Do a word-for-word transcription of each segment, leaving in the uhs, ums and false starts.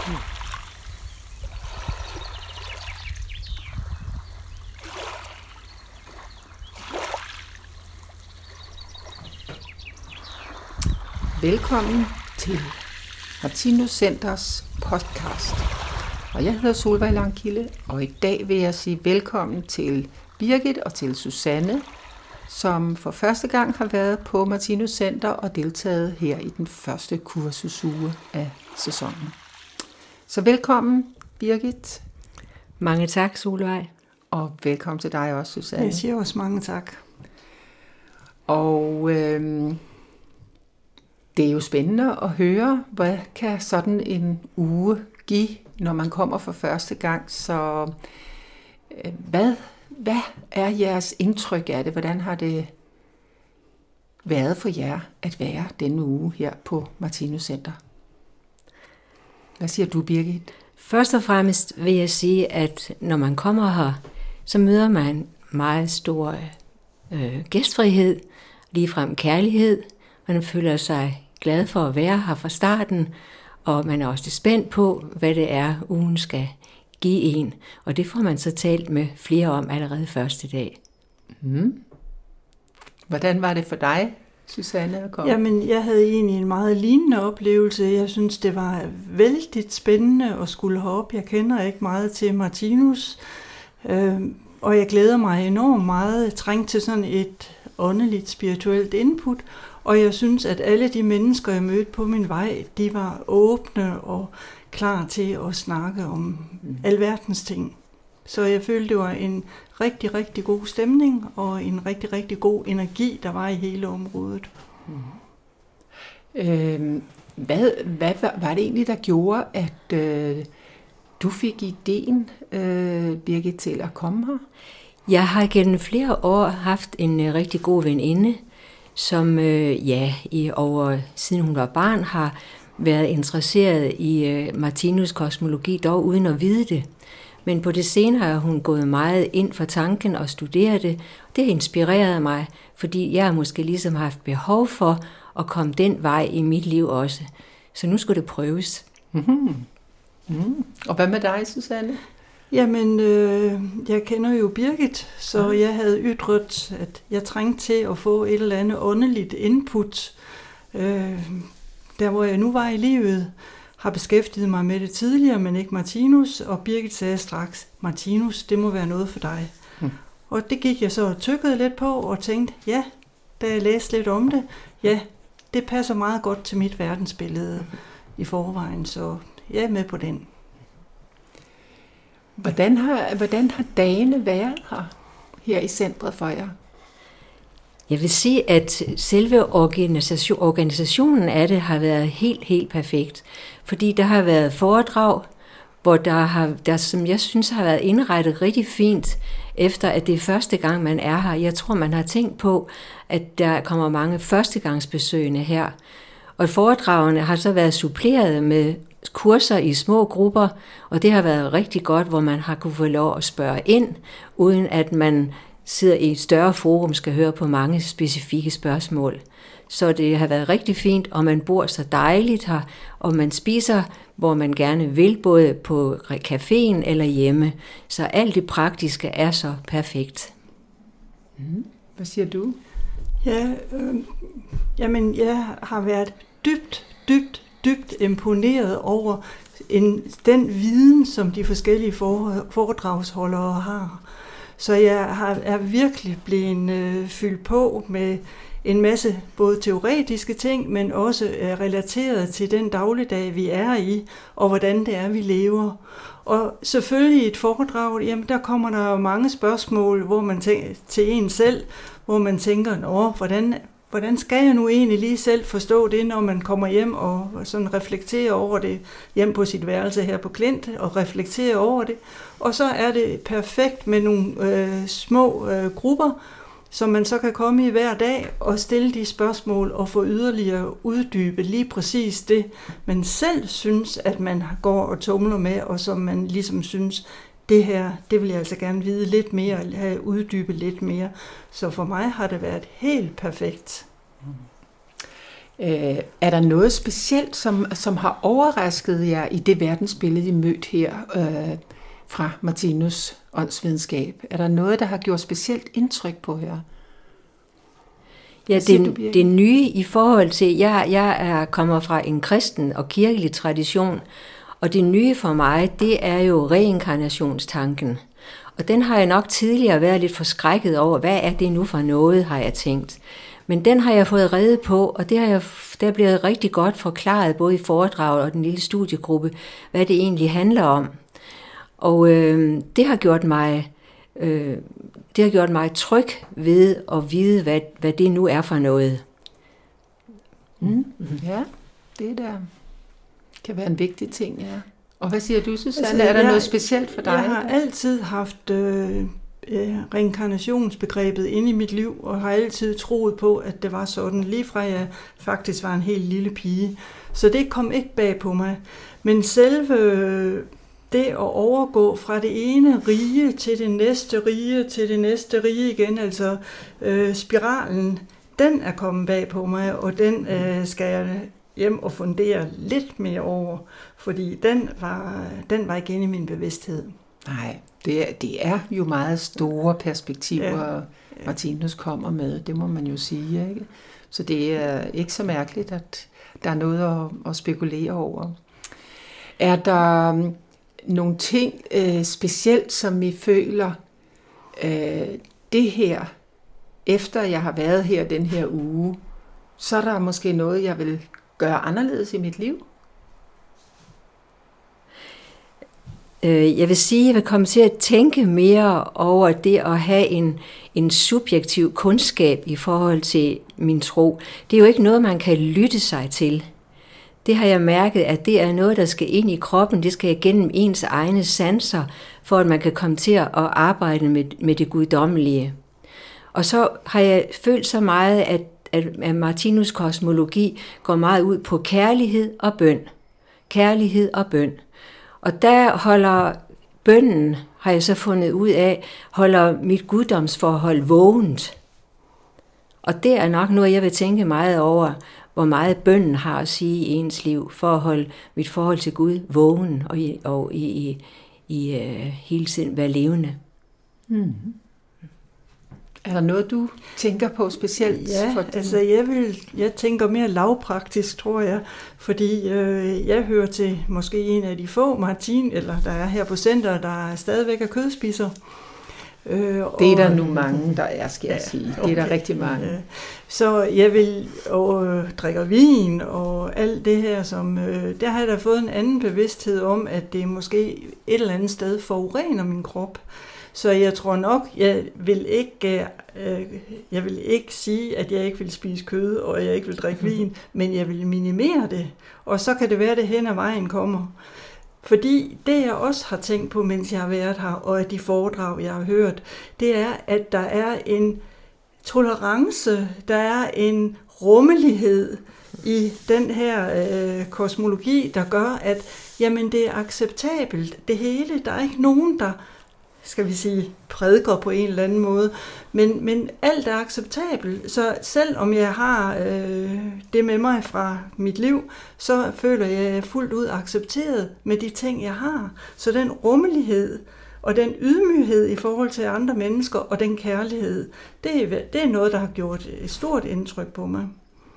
Velkommen til Martinus Centers podcast. Og jeg hedder Solveig Langkilde, og i dag vil jeg sige velkommen til Birgit og til Susanne, som for første gang har været på Martinus Center og deltaget her i den første kursusuge af sæsonen. Så velkommen, Birgit. Mange tak, Solveig. Og velkommen til dig også, Susanne. Jeg siger også mange tak. Og øhm, det er jo spændende at høre, hvad kan sådan en uge give, når man kommer for første gang. Så øh, hvad, hvad er jeres indtryk af det? Hvordan har det været for jer at være denne uge her på Martinus Center? Hvad siger du, Birgit? Først og fremmest vil jeg sige, at når man kommer her, så møder man meget stor øh, gæstfrihed, ligefrem kærlighed. Man føler sig glad for at være her fra starten, og man er også spændt på, hvad det er, ugen skal give en. Og det får man så talt med flere om allerede første dag. Mm. Hvordan var det for dig, Susanne, at komme? Jamen, jeg havde egentlig en meget lignende oplevelse. Jeg synes, det var vældig spændende at skulle herop. Jeg kender ikke meget til Martinus, øh, og jeg glæder mig enormt meget. Jeg trængte til sådan et åndeligt, spirituelt input, og jeg synes, at alle de mennesker, jeg mødte på min vej, de var åbne og klar til at snakke om mm. alverdens ting. Så jeg følte, det var en rigtig, rigtig god stemning og en rigtig, rigtig god energi, der var i hele området. Mm. Øh, hvad, hvad var det egentlig, der gjorde, at øh, du fik ideen, øh, Birgit, til at komme her? Jeg har gennem flere år haft en uh, rigtig god veninde, som øh, ja, i over siden hun var barn har været interesseret i øh, Martinus kosmologi, dog uden at vide det. Men på det senere har hun gået meget ind for tanken og studeret det. Det har inspireret mig, fordi jeg har måske ligesom haft behov for at komme den vej i mit liv også. Så nu skulle det prøves. Mm-hmm. Mm. Og hvad med dig, Susanne? Jamen, øh, jeg kender jo Birgit, så jeg havde ytret, at jeg trængte til at få et eller andet åndeligt input. Øh, der hvor jeg nu var i livet, har beskæftiget mig med det tidligere, men ikke Martinus, og Birgit sagde straks, Martinus, det må være noget for dig. Hmm. Og det gik jeg så og tykkede lidt på, og tænkte, ja, da jeg læste lidt om det, ja, det passer meget godt til mit verdensbillede i forvejen, så jeg er med på den. Hvordan har, hvordan har dagene været her, her i centret for jer? Jeg vil sige, at selve organisation, organisationen af det har været helt, helt perfekt. Fordi der har været foredrag, hvor der, har, der som jeg synes har været indrettet rigtig fint, efter at det er første gang, man er her. Jeg tror, man har tænkt på, at der kommer mange førstegangsbesøgende her. Og foredragene har så været suppleret med kurser i små grupper, og det har været rigtig godt, hvor man har kunne få lov at spørge ind, uden at man sidder i et større forum, skal høre på mange specifikke spørgsmål. Så det har været rigtig fint, og man bor så dejligt her, og man spiser, hvor man gerne vil, både på caféen eller hjemme. Så alt det praktiske er så perfekt. Mm. Hvad siger du? Ja, øh, jamen jeg har været dybt, dybt, dybt imponeret over en, den viden, som de forskellige foredragsholdere har. Så jeg har, er virkelig blevet øh, fyldt på med en masse både teoretiske ting, men også øh, relateret til den dagligdag, vi er i, og hvordan det er, vi lever. Og selvfølgelig i et foredrag, jamen der kommer der mange spørgsmål, hvor man tænker, til en selv, hvor man tænker, nå, hvordan, hvordan skal jeg nu egentlig lige selv forstå det, når man kommer hjem og sådan reflekterer over det, hjem på sit værelse her på Klint, og reflekterer over det. Og så er det perfekt med nogle øh, små øh, grupper, som man så kan komme i hver dag og stille de spørgsmål og få yderligere uddybet lige præcis det, man selv synes, at man går og tumler med, og som man ligesom synes, det her, det vil jeg altså gerne vide lidt mere, have uddybet lidt mere. Så for mig har det været helt perfekt. Øh, er der noget specielt, som, som har overrasket jer i det verdensbillede, I mødte her øh, fra Martinus åndsvidenskab? Er der noget, der har gjort specielt indtryk på jer? Ja, det, det nye i forhold til, jeg, jeg er kommer fra en kristen og kirkelig tradition, og det nye for mig, det er jo reinkarnationstanken. Og den har jeg nok tidligere været lidt forskrækket over. Hvad er det nu for noget, har jeg tænkt. Men den har jeg fået rede på, og det har jeg, der bliver rigtig godt forklaret, både i foredraget og den lille studiegruppe, hvad det egentlig handler om. Og øh, det har gjort mig... Øh, Det har gjort mig tryg ved at vide, hvad, hvad det nu er for noget. Mm. Ja, det der kan være en vigtig ting, ja. Og hvad siger du, Susanne? Altså, er der jeg, noget specielt for dig? Jeg har altid haft øh, øh, reinkarnationsbegrebet inde i mit liv, og har altid troet på, at det var sådan, lige fra jeg faktisk var en helt lille pige. Så det kom ikke bag på mig. Men selve... det at overgå fra det ene rige til det næste rige, til det næste rige igen, altså øh, spiralen, den er kommet bag på mig, og den øh, skal jeg hjem og fundere lidt mere over, fordi den var, den var ikke inde i min bevidsthed. Nej, det er, det er jo meget store perspektiver, ja. Ja. Martinus kommer med, det må man jo sige, ikke? Så det er ikke så mærkeligt, at der er noget at, at spekulere over. Er der nogle ting øh, specielt, som I føler, øh, det her, efter jeg har været her den her uge, så er der måske noget, jeg vil gøre anderledes i mit liv? Jeg vil sige, at jeg vil komme til at tænke mere over det at have en, en subjektiv kundskab i forhold til min tro. Det er jo ikke noget, man kan lytte sig til. Det har jeg mærket, at det er noget, der skal ind i kroppen. Det skal gennem ens egne sanser, for at man kan komme til at arbejde med, med det guddommelige. Og så har jeg følt så meget, at, at Martinus kosmologi går meget ud på kærlighed og bøn. Kærlighed og bøn. Og der holder bønnen, har jeg så fundet ud af, holder mit guddomsforhold vågent. Og det er nok noget, jeg vil tænke meget over, hvor meget bønnen har at sige i ens liv, for at holde mit forhold til Gud vågen og i, og i, i, i uh, hele tiden være levende. Mm. Er der noget, du tænker på specielt? Ja, for den? altså jeg, vil, jeg tænker mere lavpraktisk, tror jeg, fordi øh, jeg hører til måske en af de få Martin, eller der er her på centret, der er stadigvæk er kødspisser. Øh, det er der nu mange, der er, skal jeg ja, sige. Det okay. er der rigtig mange. Ja. Så jeg vil og øh, drikker vin og alt det her, som øh, der har jeg da fået en anden bevidsthed om, at det måske et eller andet sted forurener min krop. Så jeg tror nok, jeg vil ikke, øh, jeg vil ikke sige, at jeg ikke vil spise kød, og jeg ikke vil drikke vin, men jeg vil minimere det. Og så kan det være, at det hen ad vejen kommer. Fordi det, jeg også har tænkt på, mens jeg har været her, og af de foredrag, jeg har hørt, det er, at der er en tolerance, der er en rummelighed i den her øh, kosmologi, der gør, at jamen, det er acceptabelt. Det hele, der er ikke nogen, der skal vi sige, prædiker på en eller anden måde, men, men alt er acceptabelt, så selv om jeg har øh, det med mig fra mit liv, så føler jeg, at jeg er fuldt ud accepteret med de ting, jeg har. Så den rummelighed og den ydmyghed i forhold til andre mennesker og den kærlighed, det er, det er noget, der har gjort et stort indtryk på mig.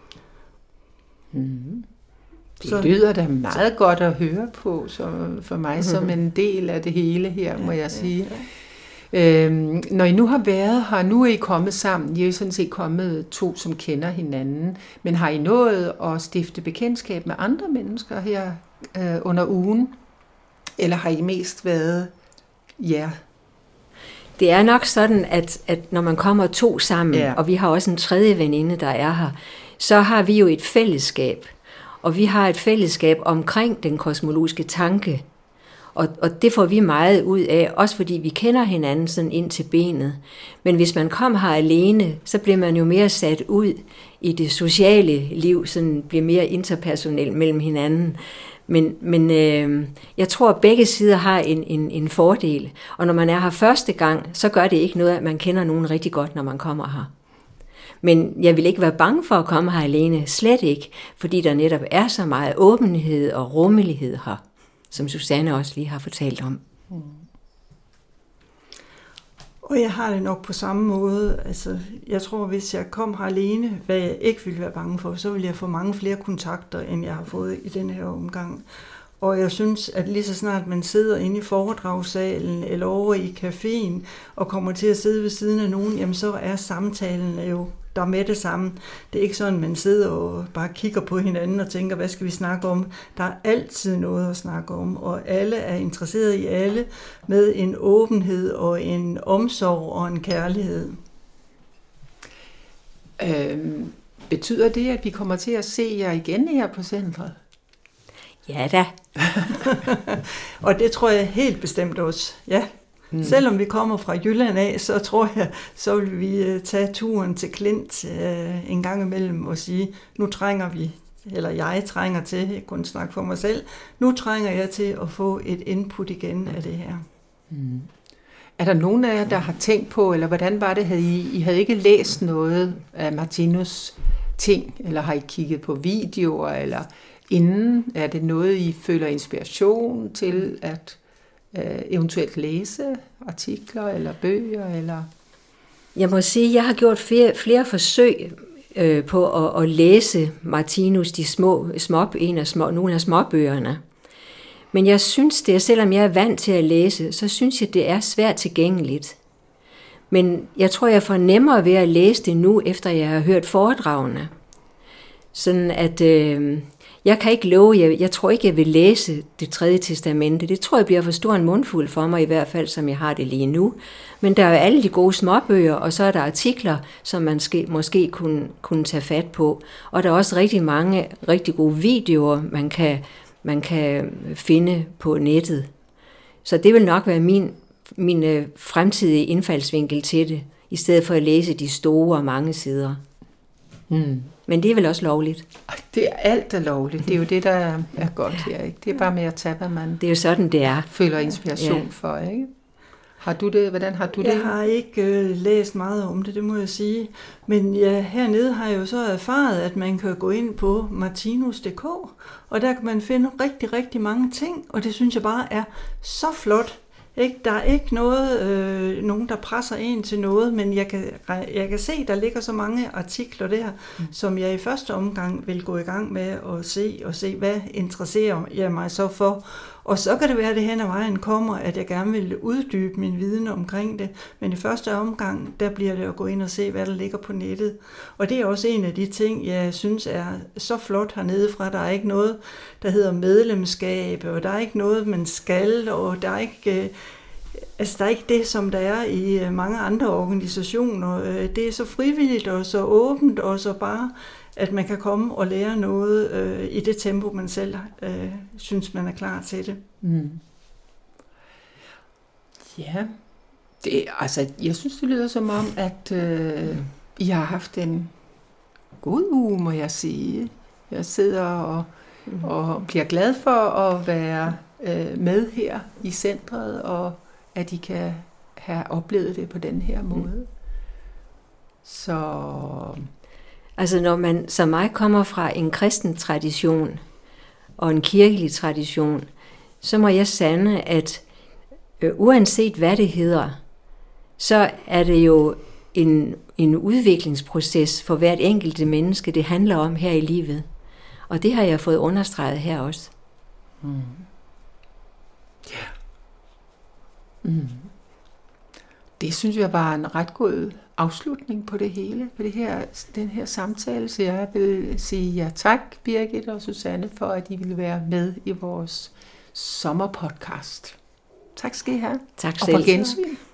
Mm. Det så, lyder da meget så, godt at høre på, så for mig mm-hmm. som en del af det hele her, ja, må jeg sige. Ja, ja. Øhm, når I nu har været her, nu er I kommet sammen, I er jo sådan set kommet to, som kender hinanden, men har I nået at stifte bekendtskab med andre mennesker her øh, under ugen, eller har I mest været jer? Ja. Det er nok sådan, at, at når man kommer to sammen, ja. og vi har også en tredje veninde, der er her, så har vi jo et fællesskab. Og vi har et fællesskab omkring den kosmologiske tanke. Og, og det får vi meget ud af, også fordi vi kender hinanden sådan ind til benet. Men hvis man kommer her alene, så bliver man jo mere sat ud i det sociale liv, sådan bliver mere interpersonelt mellem hinanden. Men, men øh, jeg tror, at begge sider har en, en, en fordel. Og når man er her første gang, så gør det ikke noget, at man kender nogen rigtig godt, når man kommer her. Men jeg vil ikke være bange for at komme her alene, slet ikke, fordi der netop er så meget åbenhed og rummelighed her, som Susanne også lige har fortalt om. Mm. Og jeg har det nok på samme måde. Altså, jeg tror, hvis jeg kom her alene, hvad jeg ikke ville være bange for, så ville jeg få mange flere kontakter, end jeg har fået i den her omgang. Og jeg synes, at lige så snart man sidder inde i foredragssalen eller over i caféen og kommer til at sidde ved siden af nogen, jamen så er samtalen jo der med det samme. Det er ikke sådan, man sidder og bare kigger på hinanden og tænker, hvad skal vi snakke om? Der er altid noget at snakke om, og alle er interesseret i alle med en åbenhed og en omsorg og en kærlighed. Øhm, betyder det, at vi kommer til at se jer igen her på centret? Ja da. Og det tror jeg helt bestemt også, ja. Mm. Selvom vi kommer fra Jylland af, så tror jeg, så vil vi tage turen til Klint øh, en gang imellem og sige, nu trænger vi, eller jeg trænger til, jeg kunne snakke for mig selv, nu trænger jeg til at få et input igen af det her. Mm. Er der nogen af jer, der har tænkt på, eller hvordan var det, havde I, I havde ikke læst noget af Martinus ting, eller har I kigget på videoer, eller inden, er det noget, I føler inspiration til at øh, eventuelt læse artikler eller bøger? Eller? Jeg må sige, at jeg har gjort flere, flere forsøg øh, på at, at læse Martinus, de små, små, en af små, nogle af småbøgerne. Men jeg synes det, selvom jeg er vant til at læse, så synes jeg, det er svært tilgængeligt. Men jeg tror, jeg får nemmere ved at læse det nu, efter jeg har hørt foredragene. Sådan at øh, jeg kan ikke love, jeg, jeg tror ikke, jeg vil læse det tredje testamente. Det tror jeg bliver for stor en mundfuld for mig, i hvert fald som jeg har det lige nu. Men der er jo alle de gode småbøger, og så er der artikler, som man ske, måske kunne, kunne tage fat på. Og der er også rigtig mange rigtig gode videoer, man kan, man kan finde på nettet. Så det vil nok være min, min øh, fremtidige indfaldsvinkel til det, i stedet for at læse de store og mange sider. Hmm. Men det er vel også lovligt? Det er alt er lovligt. Det er jo det, der er, er godt her. Ikke? Det er bare med at tage, hvad man det er jo sådan, det er. føler inspiration ja. for. Ikke? Har du det? Hvordan har du det? Jeg har ikke øh, læst meget om det, det må jeg sige. Men ja, hernede har jeg jo så erfaret, at man kan gå ind på martinus punktum d k, og der kan man finde rigtig, rigtig mange ting, og det synes jeg bare er så flot. Ikke? Der er ikke noget, øh, nogen, der presser en til noget, men jeg kan, jeg kan se, der ligger så mange artikler der, mm. som jeg i første omgang vil gå i gang med at se, og se, hvad interesserer jeg mig så for. Og så kan det være, at det hen ad vejen kommer, at jeg gerne vil uddybe min viden omkring det. Men i første omgang, der bliver det at gå ind og se, hvad der ligger på nettet. Og det er også en af de ting, jeg synes er så flot hernede fra. Der er ikke noget, der hedder medlemskab, og der er ikke noget, man skal, og der er ikke... Altså, der er ikke det, som der er i mange andre organisationer. Det er så frivilligt og så åbent og så bare, at man kan komme og lære noget øh, i det tempo, man selv øh, synes, man er klar til det. Mm. Ja, det, altså, jeg synes, det lyder som om, at øh, I har haft en god uge, må jeg sige. Jeg sidder og, mm. og bliver glad for at være øh, med her i centret, og at I kan have oplevet det på den her måde. Mm. Så... Altså når man som mig kommer fra en kristen tradition og en kirkelig tradition, så må jeg sande, at øh, uanset hvad det hedder, så er det jo en, en udviklingsproces for hvert enkelt menneske, det handler om her i livet. Og det har jeg fået understreget her også. Mm. Ja. Mm. Det synes jeg var en ret god afslutning på det hele, på det her, den her samtale. Så jeg vil sige ja tak, Birgit og Susanne, for at I ville være med i vores sommerpodcast. Tak skal I have. Tak selv. Og på gensyn.